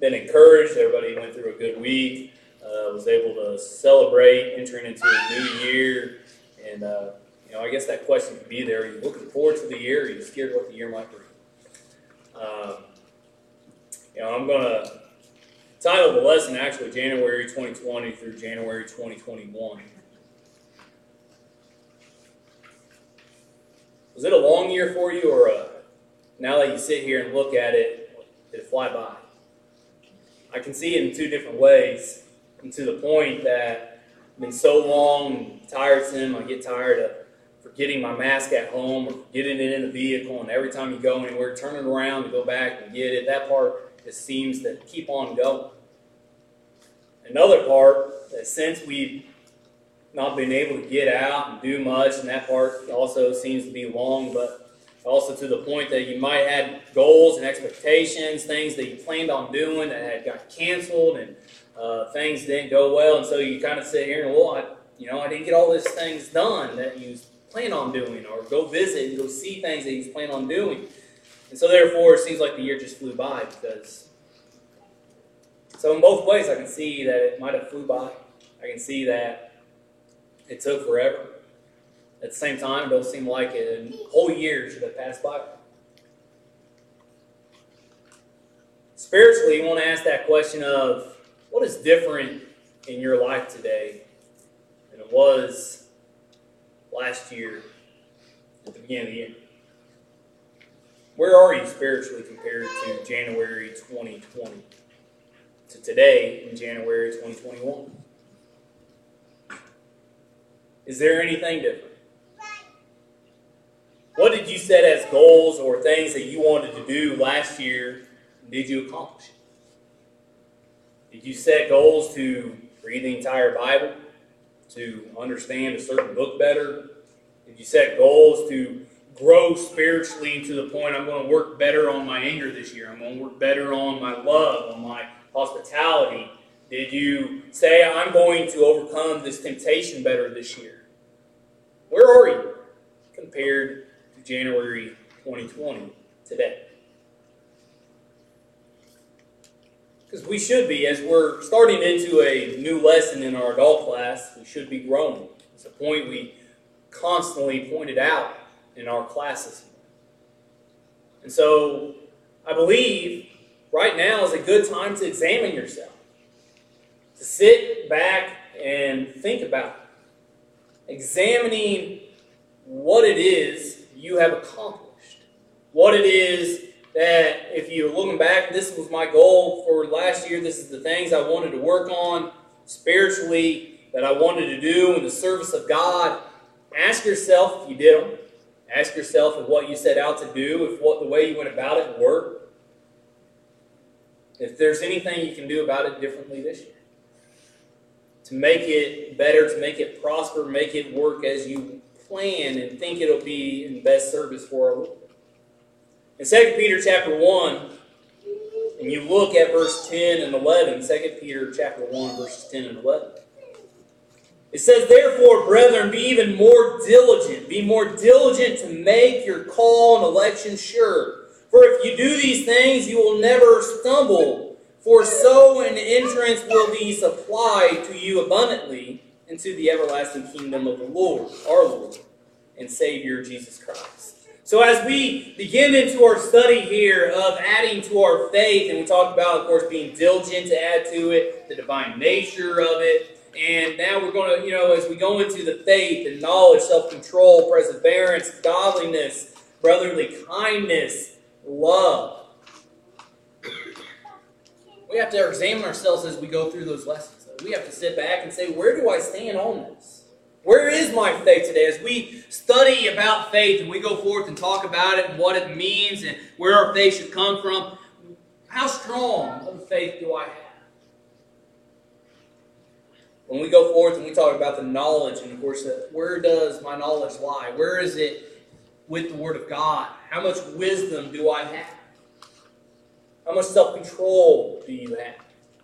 been encouraged. Everybody went through a good week. Was able to celebrate entering into a new year. And, I guess that question could be there. Are you looking forward to the year? Or are you scared what the year might bring? I'm going to title the lesson actually January 2020 through January 2021. Was it a long year for you, or now that you sit here and look at it, did it fly by? I can see it in two different ways, and to the point that it's been so long and tiresome, I get tired of forgetting my mask at home or forgetting it in the vehicle, and every time you go anywhere, turning around to go back and get it, that part just seems to keep on going. Another part, that since we've not been able to get out and do much, and that part also seems to be long, but also to the point that you might have goals and expectations, things that you planned on doing that had got canceled, and things didn't go well, and so you kind of sit here and, I didn't get all these things done that you plan on doing, or go visit and go see things that you plan on doing. And so therefore, it seems like the year just flew by because... So in both ways, I can see that it might have flew by. I can see that it took forever. At the same time, it doesn't seem like a whole year should have passed by. Spiritually, you want to ask that question of, what is different in your life today than it was last year at the beginning of the year? Where are you spiritually compared to January 2020? To today in January 2021? Is there anything different? What did you set as goals or things that you wanted to do last year, and did you accomplish it? Did you set goals to read the entire Bible, to understand a certain book better? Did you set goals to grow spiritually to the point I'm going to work better on my anger this year? I'm going to work better on my love, on my hospitality? Did you say, I'm going to overcome this temptation better this year? Where are you compared to January 2020 today? Because we should be, as we're starting into a new lesson in our adult class, we should be growing. It's a point we constantly pointed out in our classes. And so, I believe right now is a good time to examine yourself. To sit back and think about it. Examining what it is you have accomplished. What it is that, if you're looking back, this was my goal for last year, this is the things I wanted to work on spiritually, that I wanted to do in the service of God. Ask yourself if you did them. Ask yourself if what you set out to do, if the way you went about it worked. If there's anything you can do about it differently this year. To make it better, to make it prosper, make it work as you plan and think it'll be in best service for our Lord. In 2 Peter chapter 1, and you look at verse 10 and 11, 2 Peter chapter 1, verses 10 and 11. It says, therefore, brethren, be even more diligent. Be more diligent to make your call and election sure. For if you do these things, you will never stumble. For so an entrance will be supplied to you abundantly into the everlasting kingdom of the Lord, our Lord and Savior, Jesus Christ. So as we begin into our study here of adding to our faith, and we talked about, of course, being diligent to add to it, the divine nature of it, and now we're going to, as we go into the faith and knowledge, self-control, perseverance, godliness, brotherly kindness, love. We have to examine ourselves as we go through those lessons. We have to sit back and say, where do I stand on this? Where is my faith today? As we study about faith and we go forth and talk about it and what it means and where our faith should come from, how strong of a faith do I have? When we go forth and we talk about the knowledge, and of course, where does my knowledge lie? Where is it with the Word of God? How much wisdom do I have? How much self-control do you have?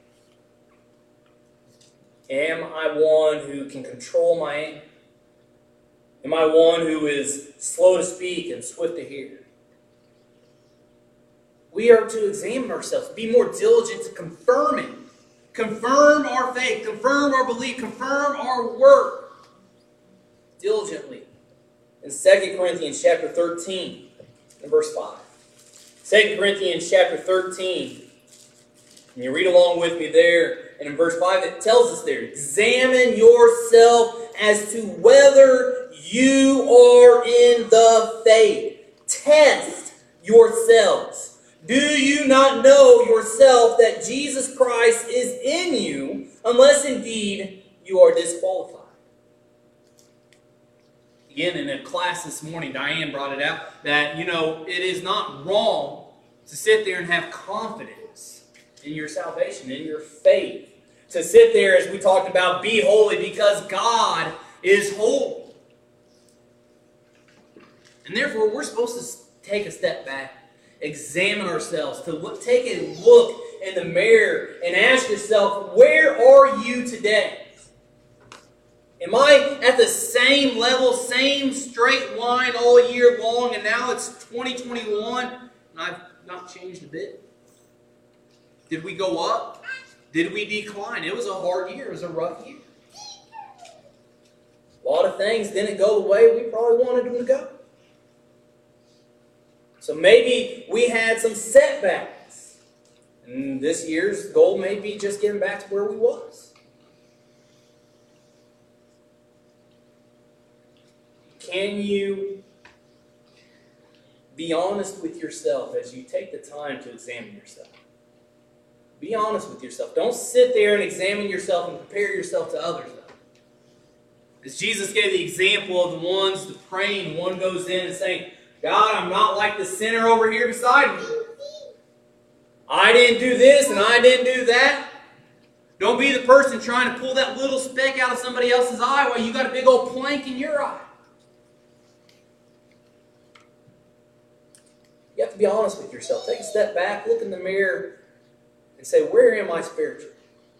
Am I one who can control my anger? Am I one who is slow to speak and swift to hear? We are to examine ourselves, be more diligent to confirm it. Confirm our faith, confirm our belief, confirm our work diligently. In 2 Corinthians chapter 13, and verse 5. 2 Corinthians chapter 13, and you read along with me there, and in verse 5 it tells us there, examine yourself as to whether you are in the faith. Test yourselves. Do you not know yourself that Jesus Christ is in you, unless indeed you are disqualified? Again, in a class this morning, Diane brought it out that, it is not wrong to sit there and have confidence in your salvation, in your faith. To sit there, as we talked about, be holy because God is holy. And therefore, we're supposed to take a step back, examine ourselves, to take a look in the mirror and ask yourself, where are you today? Am I at the same level, same straight line all year long, and now it's 2021, and I've not changed a bit? Did we go up? Did we decline? It was a hard year. It was a rough year. A lot of things didn't go the way we probably wanted them to go. So maybe we had some setbacks. And this year's goal may be just getting back to where we was. Can you be honest with yourself as you take the time to examine yourself? Be honest with yourself. Don't sit there and examine yourself and compare yourself to others. As Jesus gave the example of the ones, the praying, one goes in and saying, God, I'm not like the sinner over here beside me. I didn't do this and I didn't do that. Don't be the person trying to pull that little speck out of somebody else's eye while you got a big old plank in your eye. You have to be honest with yourself. Take a step back, look in the mirror, and say, where am I spiritually?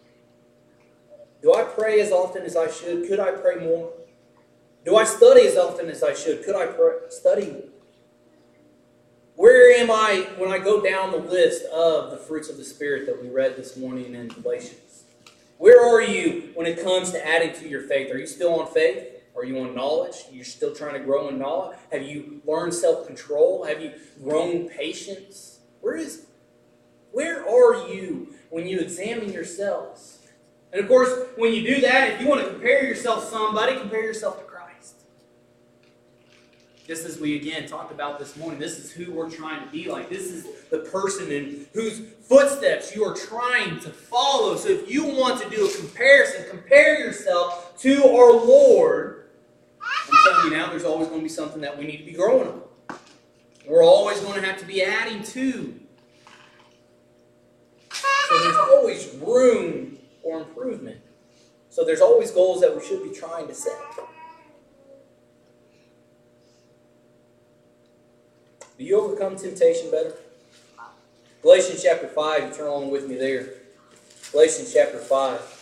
Do I pray as often as I should? Could I pray more? Do I study as often as I should? Could I study more? Where am I when I go down the list of the fruits of the Spirit that we read this morning in Galatians? Where are you when it comes to adding to your faith? Are you still on faith? Are you on knowledge? You're still trying to grow in knowledge? Have you learned self-control? Have you grown patience? Where is it? Where are you when you examine yourselves? And of course, when you do that, if you want to compare yourself to somebody, compare yourself to Christ. Just as we again talked about this morning, this is who we're trying to be like. This is the person in whose footsteps you are trying to follow. So if you want to do a comparison, compare yourself to our Lord. I'm telling you now, there's always going to be something that we need to be growing on. We're always going to have to be adding to. So there's always room for improvement. So there's always goals that we should be trying to set. Do you overcome temptation better? Galatians chapter 5, you turn along with me there. Galatians chapter 5.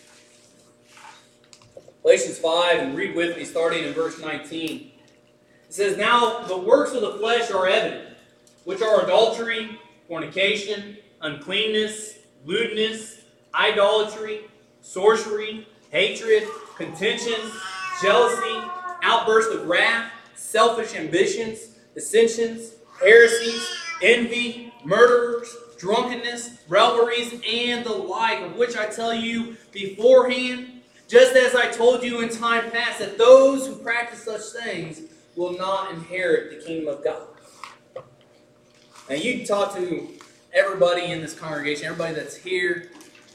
Galatians 5, and read with me starting in verse 19. It says, now the works of the flesh are evident, which are adultery, fornication, uncleanness, lewdness, idolatry, sorcery, hatred, contentions, jealousy, outbursts of wrath, selfish ambitions, dissensions, heresies, envy, murderers, drunkenness, revelries, and the like, of which I tell you beforehand, just as I told you in time past, that those who practice such things will not inherit the kingdom of God. Now you can talk to everybody in this congregation, everybody that's here,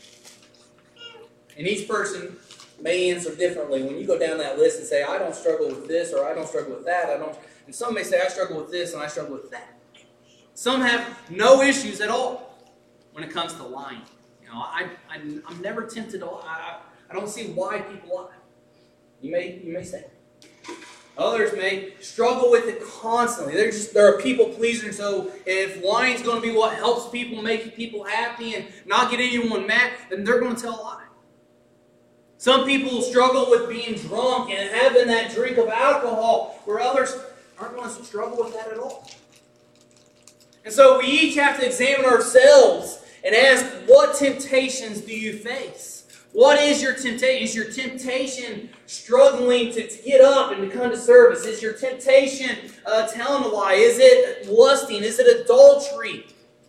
and each person may answer differently. When you go down that list and say, I don't struggle with this, or I don't struggle with that, and some may say, I struggle with this, and I struggle with that. Some have no issues at all when it comes to lying. I'm never tempted to lie. I don't see why people lie. You may say. Others may struggle with it constantly. They're a people pleaser, so if lying is going to be what helps people, make people happy, and not get anyone mad, then they're going to tell a lie. Some people struggle with being drunk and having that drink of alcohol, where others aren't going to struggle with that at all. And so we each have to examine ourselves and ask, what temptations do you face? What is your temptation? Is your temptation struggling to get up and to come to service? Is your temptation telling a lie? Is it lusting? Is it adultery?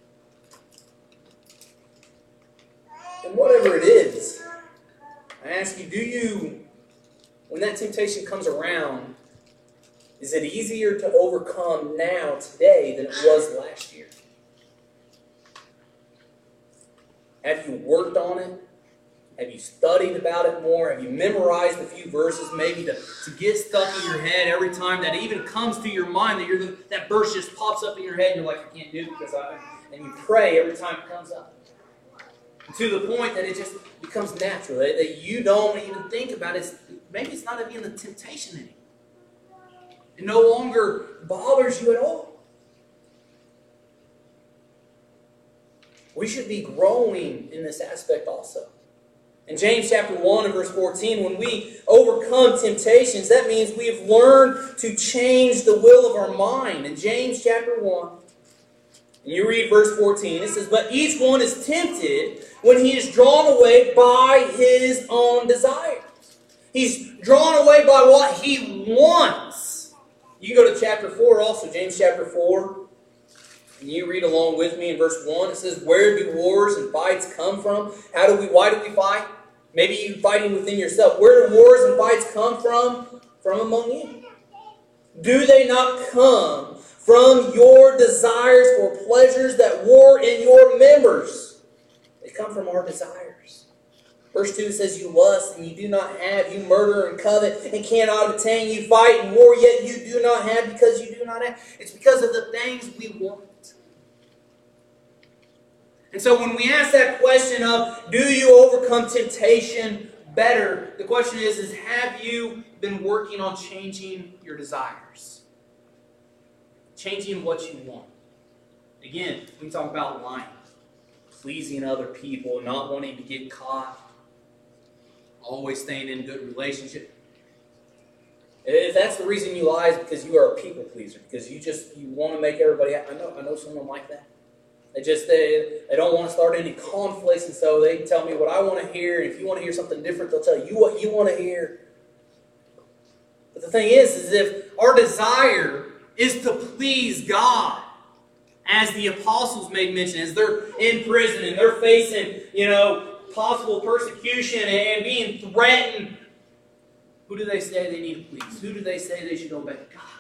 And whatever it is, I ask you, when that temptation comes around, is it easier to overcome now, today, than it was last year? Have you worked on it? Have you studied about it more? Have you memorized a few verses maybe to get stuck in your head every time that even comes to your mind, that verse just pops up in your head and you're like, I can't do it because and you pray every time it comes up. To the point that it just becomes natural, that you don't even think about it. Maybe it's not even a temptation anymore. It no longer bothers you at all. We should be growing in this aspect also. In James chapter 1 and verse 14, when we overcome temptations, that means we have learned to change the will of our mind. In James chapter 1, and you read verse 14, it says, "But each one is tempted when he is drawn away by his own desires." He's drawn away by what he wants. You go to chapter 4 also, James chapter 4, and you read along with me in verse 1. It says, "Where do wars and fights come from? Why do we fight?" Maybe you're fighting within yourself. "Where do wars and fights come from? From among you. Do they not come from your desires for pleasures that war in your members?" They come from our desires. Verse 2 says, "You lust and you do not have. You murder and covet and cannot obtain. You fight and war, yet you do not have because you do not have." It's because of the things we want. And so when we ask that question of, do you overcome temptation better? The question is have you been working on changing your desires? Changing what you want. Again, we talk about lying, pleasing other people, not wanting to get caught, always staying in good relationship. If that's the reason you lie, is because you are a people pleaser, because you want to make everybody happy. I know someone like that. They don't want to start any conflicts, and so they tell me what I want to hear, and if you want to hear something different, they'll tell you what you want to hear. But the thing is if our desire is to please God, as the apostles made mention, as they're in prison and they're facing, possible persecution and being threatened, who do they say they need to please? Who do they say they should obey? God.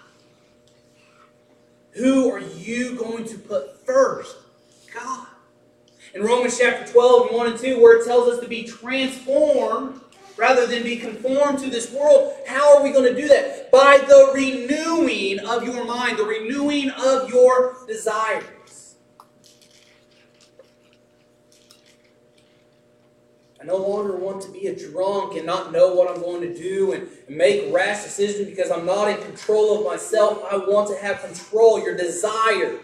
Who are you going to put first? God. In Romans chapter 12, 1 and 2, where it tells us to be transformed rather than be conformed to this world, how are we going to do that? By the renewing of your mind, the renewing of your desires. I no longer want to be a drunk and not know what I'm going to do and make rash decisions because I'm not in control of myself. I want to have control, your desire.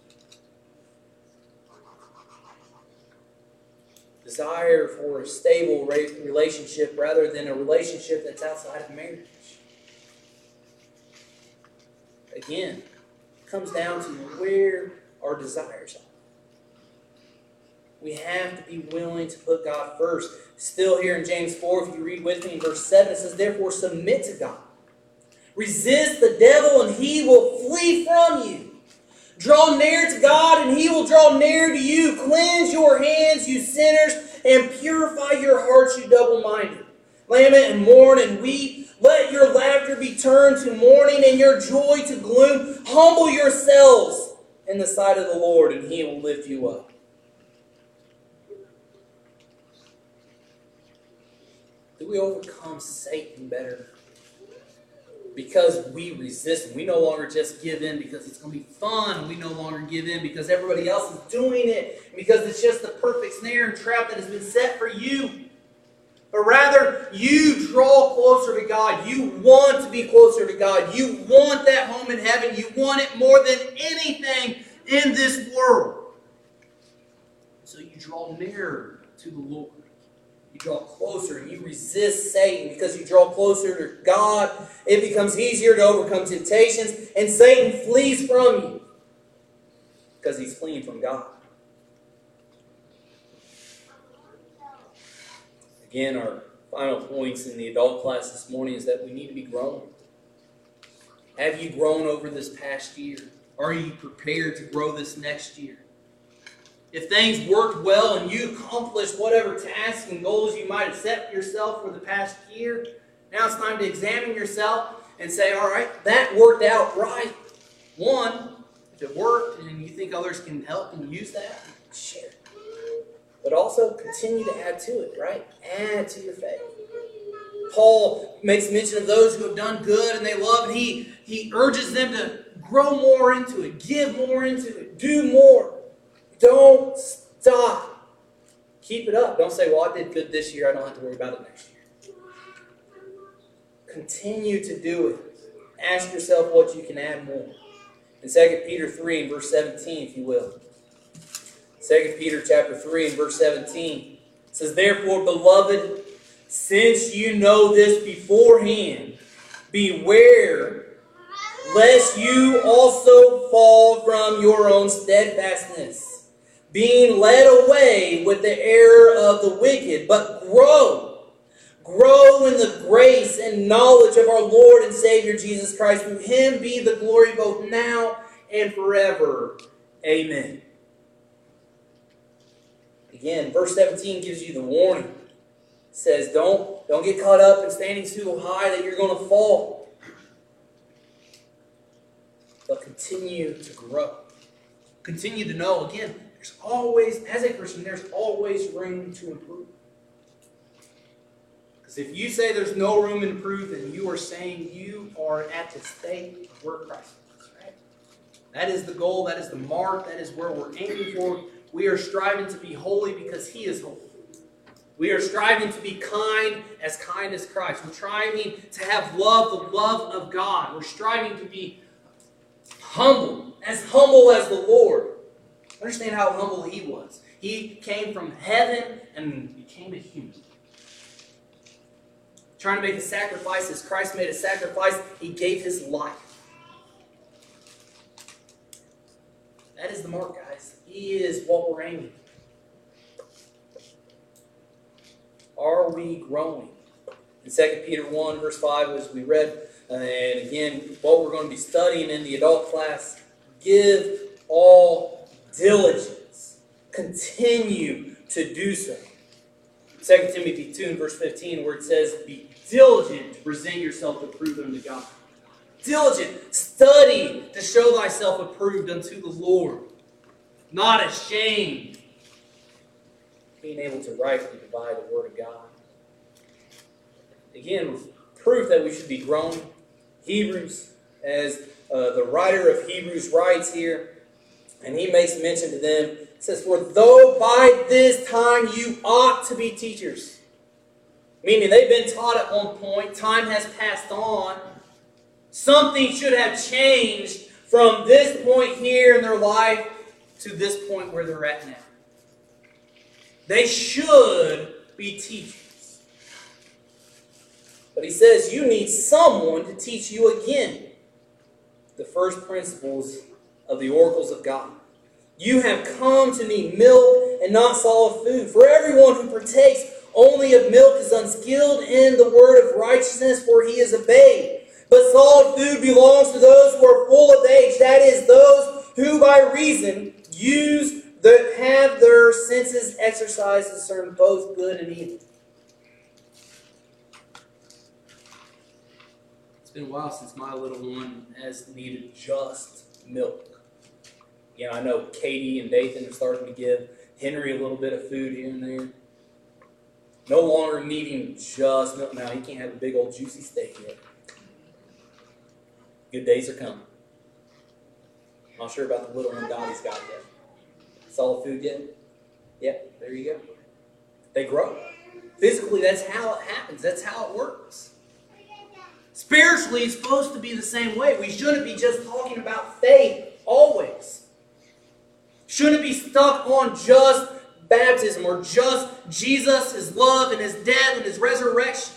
Desire for a stable relationship rather than a relationship that's outside of marriage. Again, it comes down to where our desires are. We have to be willing to put God first. Still here in James 4, if you read with me in verse 7, it says, "Therefore submit to God. Resist the devil and he will flee from you. Draw near to God, and He will draw near to you. Cleanse your hands, you sinners, and purify your hearts, you double-minded. Lament and mourn and weep. Let your laughter be turned to mourning and your joy to gloom. Humble yourselves in the sight of the Lord, and He will lift you up." Do we overcome Satan better? Because we resist him. We no longer just give in because it's going to be fun. We no longer give in because everybody else is doing it. Because it's just the perfect snare and trap that has been set for you. But rather, you draw closer to God. You want to be closer to God. You want that home in heaven. You want it more than anything in this world. So you draw nearer to the Lord. You draw closer and you resist Satan. Because you draw closer to God, it becomes easier to overcome temptations and Satan flees from you. because he's fleeing from God. Again, our final points in the adult class this morning is that we need to be growing. Have you grown over this past year? Are you prepared to grow this next year? If things worked well and you accomplished whatever tasks and goals you might have set for yourself for the past year, now it's time to examine yourself and say, all right, that worked out right. One, if it worked and you think others can help and use that, share it. But also continue to add to it, right? Add to your faith. Paul makes mention of those who have done good and they love, and he urges them to grow more into it, give more into it, do more. Don't stop. Keep it up. Don't say, well, I did good this year, I don't have to worry about it next year. Continue to do it. Ask yourself what you can add more. In 2 Peter 3 and verse 17, if you will. 2 Peter chapter 3 and verse 17 says, therefore, beloved, since you know this beforehand, beware lest you also fall from your own steadfastness, being led away with the error of the wicked, but grow in the grace and knowledge of our Lord and Savior Jesus Christ. To him be the glory both now and forever. Amen. Again, verse 17 gives you the warning. It says, don't get caught up in standing too high that you're going to fall. But continue to grow. Continue to know, again, there's always, as a Christian, there's always room to improve. Because if you say there's no room to improve, then you are saying you are at the state of where Christ is. Right? That is the goal, that is the mark, that is where we're aiming for. We are striving to be holy because he is holy. We are striving to be kind as Christ. We're striving to have love, the love of God. We're striving to be humble as the Lord. Understand how humble he was. He came from heaven and became a human. Trying to make a sacrifice as Christ made a sacrifice, he gave his life. That is the mark, guys. He is what we're aiming for. Are we growing? In 2 Peter 1, verse 5, as we read, and again, what we're going to be studying in the adult class, give all diligence. Continue to do so. 2 Timothy 2 and verse 15, where it says, be diligent to present yourself approved unto God. Diligent. Study to show thyself approved unto the Lord. Not ashamed. Being able to rightly divide the word of God. Again, proof that we should be growing. Hebrews, as the writer of Hebrews writes here, and he makes mention to them, it says, for though by this time you ought to be teachers. Meaning they've been taught at one point, time has passed on. Something should have changed from this point here in their life to this point where they're at now. They should be teachers. But he says you need someone to teach you again the first principles of the oracles of God. You have come to need milk and not solid food. For everyone who partakes only of milk is unskilled in the word of righteousness, for he is a babe. But solid food belongs to those who are full of age, that is, those who by reason have their senses exercised to discern both good and evil. It's been a while since my little one has needed just milk. You know, I know Katie and Dathan are starting to give Henry a little bit of food here and there. No longer needing just milk. Now, he can't have a big old juicy steak yet. Good days are coming. Not sure about the little one Dottie's got yet. Solid food yet? Yep, there you go. They grow. Physically, that's how it happens. That's how it works. Spiritually, it's supposed to be the same way. We shouldn't be just talking about faith always. Shouldn't be stuck on just baptism or just Jesus, his love, and his death, and his resurrection.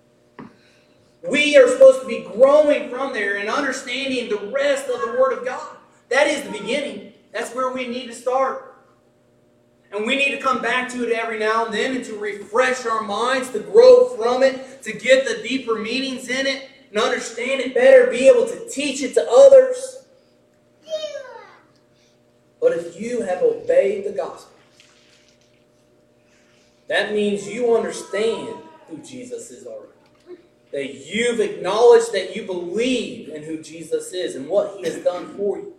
We are supposed to be growing from there and understanding the rest of the Word of God. That is the beginning. That's where we need to start. And we need to come back to it every now and then and to refresh our minds, to grow from it, to get the deeper meanings in it, and understand it better, be able to teach it to others. But if you have obeyed the gospel, that means you understand who Jesus is already. That you've acknowledged that you believe in who Jesus is and what He has done for you.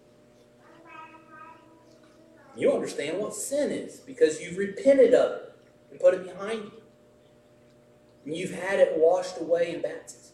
You understand what sin is because you've repented of it and put it behind you. And you've had it washed away in baptism.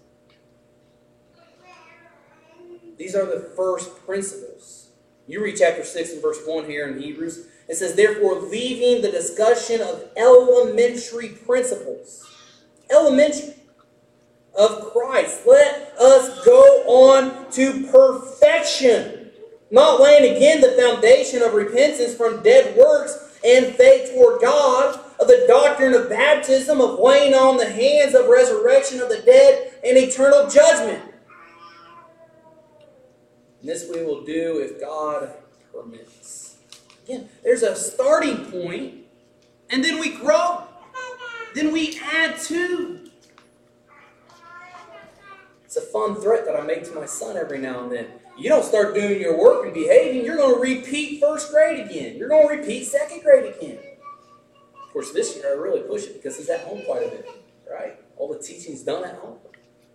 These are the first principles. You read chapter 6 and verse 1 here in Hebrews. It says, therefore, leaving the discussion of elementary principles, elementary, of Christ, let us go on to perfection, not laying again the foundation of repentance from dead works and faith toward God, of the doctrine of baptism, of laying on the hands, of resurrection of the dead, and eternal judgment. And this we will do if God permits. Again, there's a starting point, and then we grow. Then we add to. It's a fun threat that I make to my son every now and then. You don't start doing your work and behaving, you're going to repeat first grade again. You're going to repeat second grade again. Of course, this year I really push it because he's at home quite a bit, right? All the teaching's done at home.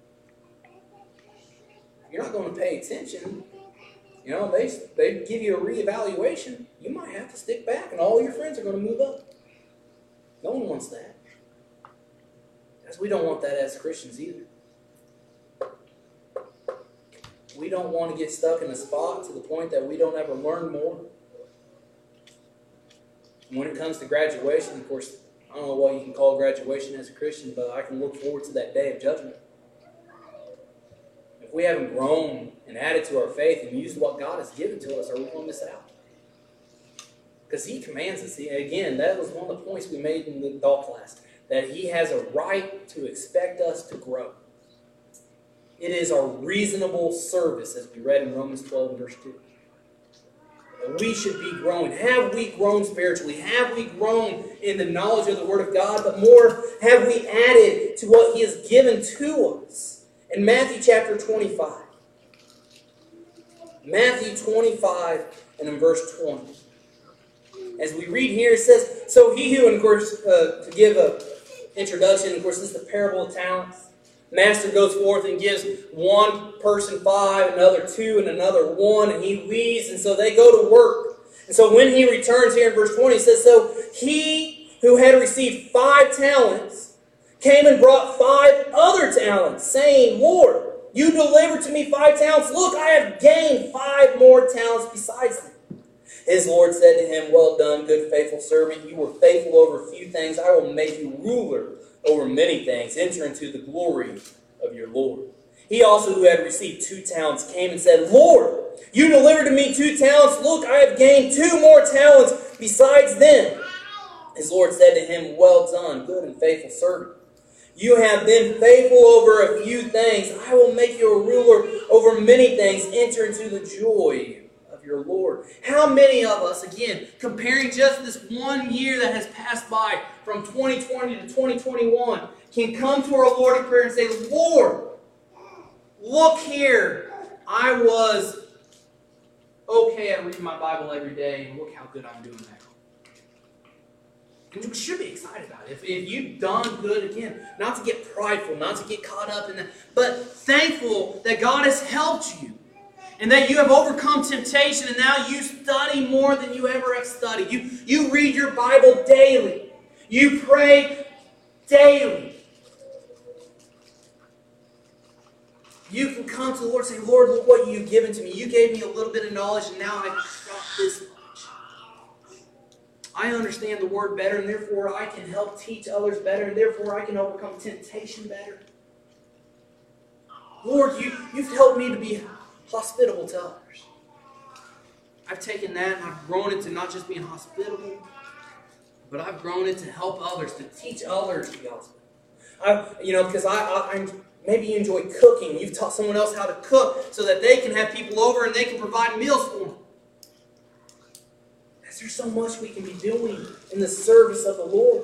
If you're not going to pay attention, you know, they give you a reevaluation. You might have to stick back and all your friends are going to move up. No one wants that. Because we don't want that as Christians either. We don't want to get stuck in a spot to the point that we don't ever learn more. And when it comes to graduation, of course, I don't know what you can call graduation as a Christian, but I can look forward to that day of judgment. If we haven't grown and added to our faith and used what God has given to us, are we going to miss out? Because He commands us. Again, that was one of the points we made in the adult class, that He has a right to expect us to grow. It is our reasonable service, as we read in Romans 12 and verse 2. That we should be growing. Have we grown spiritually? Have we grown in the knowledge of the Word of God? But more, have we added to what He has given to us? In Matthew chapter 25. Matthew 25 and in verse 20. As we read here, it says, so he who, and of course, to give an introduction, of course, this is the parable of talents. Master goes forth and gives one person 5, another 2, and another 1, and he leaves, and so they go to work. And so when he returns here in verse 20, it says, so he who had received 5 talents came and brought 5 other talents, saying, Lord, you delivered to me 5 talents. Look, I have gained 5 more talents besides them. His Lord said to him, well done, good faithful servant. You were faithful over a few things. I will make you ruler over many things. Enter into the glory of your Lord. He also, who had received 2 talents, came and said, Lord, you delivered to me 2 talents. Look, I have gained 2 more talents besides them. His Lord said to him, well done, good and faithful servant. You have been faithful over a few things. I will make you a ruler over many things. Enter into the joy of your Lord. How many of us, again, comparing just this one year that has passed by from 2020 to 2021, can come to our Lord in prayer and say, Lord, look here. I was okay at reading my Bible every day, and look how good I'm doing now. And we should be excited about it. If you've done good, again, not to get prideful, not to get caught up in that, but thankful that God has helped you. And that you have overcome temptation, and now you study more than you ever have studied. You read your Bible daily. You pray daily. You can come to the Lord and say, Lord, look what you've given to me. You gave me a little bit of knowledge, and now I've got this much. I understand the Word better, and therefore I can help teach others better, and therefore I can overcome temptation better. Lord, you've helped me to be hospitable to others. I've taken that and I've grown into not just being hospitable, but I've grown into help others, to teach others the gospel. Because I maybe you enjoy cooking. You've taught someone else how to cook so that they can have people over and they can provide meals for them. Because there's so much we can be doing in the service of the Lord.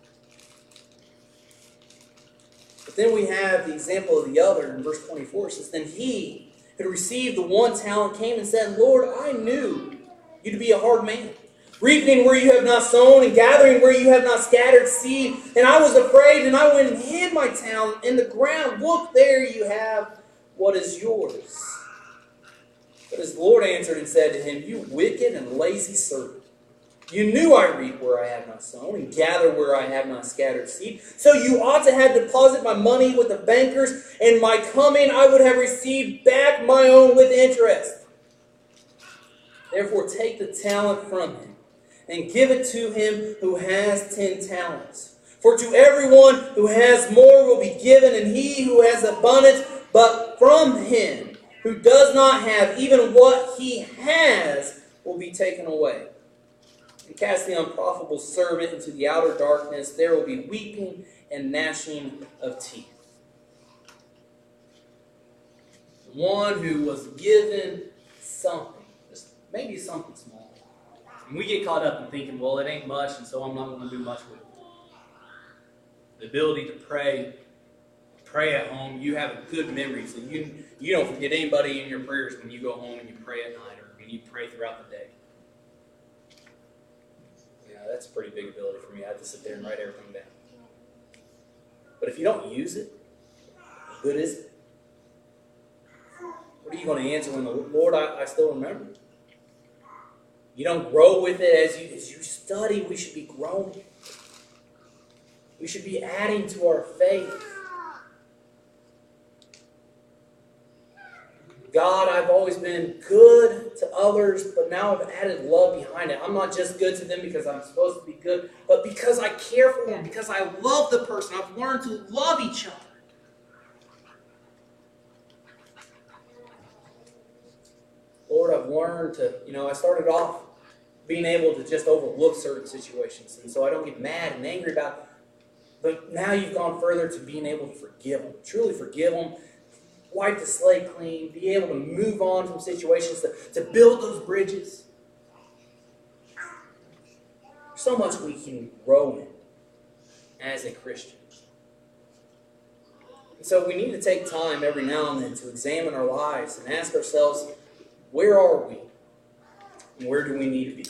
But then we have the example of the other in verse 24. It says, then he who had received the 1 talent came and said, Lord, I knew you to be a hard man, reaping where you have not sown and gathering where you have not scattered seed. And I was afraid, and I went and hid my talent in the ground. Look, there you have what is yours. But his Lord answered and said to him, you wicked and lazy servant. You knew I reap where I have not sown and gather where I have not scattered seed. So you ought to have deposited my money with the bankers, and my coming I would have received back my own with interest. Therefore take the talent from him and give it to him who has 10 talents. For to everyone who has more will be given, and he who has abundance, but from him who does not have, even what he has will be taken away. And cast the unprofitable servant into the outer darkness. There will be weeping and gnashing of teeth. One who was given something, just maybe something small. And we get caught up in thinking, well, it ain't much, and so I'm not going to do much with it. The ability to pray at home. You have a good memory, so you don't forget anybody in your prayers when you go home and you pray at night or when you pray throughout the day. That's a pretty big ability for me. I have to sit there and write everything down. But if you don't use it, what good is it? What are you going to answer when the Lord, I still remember? You don't grow with it as you study. We should be growing. We should be adding to our faith. God, I've always been good to others, but now I've added love behind it. I'm not just good to them because I'm supposed to be good, but because I care for them, because I love the person. I've learned to love each other. Lord, I've learned to, I started off being able to just overlook certain situations, and so I don't get mad and angry about it. But now you've gone further to being able to forgive them, truly forgive them, wipe the slate clean, be able to move on from situations, to build those bridges. So much we can grow in as a Christian. And so we need to take time every now and then to examine our lives and ask ourselves, where are we? And where do we need to be?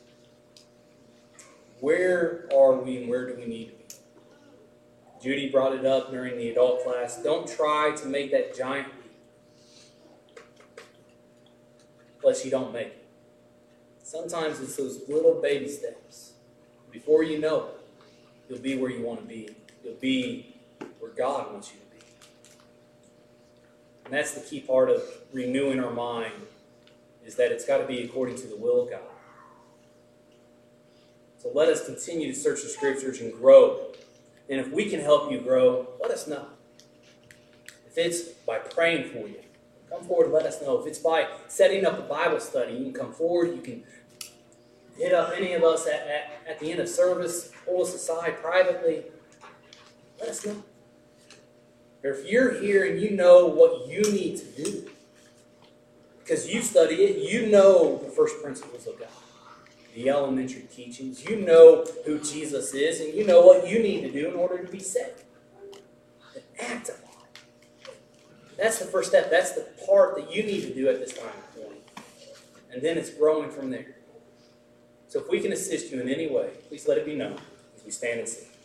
Where are we and where do we need to be? Judy brought it up during the adult class. Don't try to make that giant leap unless you don't make it. Sometimes it's those little baby steps. Before you know it, you'll be where you want to be. You'll be where God wants you to be. And that's the key part of renewing our mind, is that it's got to be according to the will of God. So let us continue to search the Scriptures and grow. And if we can help you grow, let us know. If it's by praying for you, come forward and let us know. If it's by setting up a Bible study, you can come forward. You can hit up any of us at the end of service, pull us aside privately. Let us know. Or if you're here and you know what you need to do, because you study it, you know the first principles of God, the elementary teachings. You know who Jesus is, and you know what you need to do in order to be saved. And act upon it. That's the first step. That's the part that you need to do at this time point. And then it's growing from there. So if we can assist you in any way, please let it be known as we stand and sing.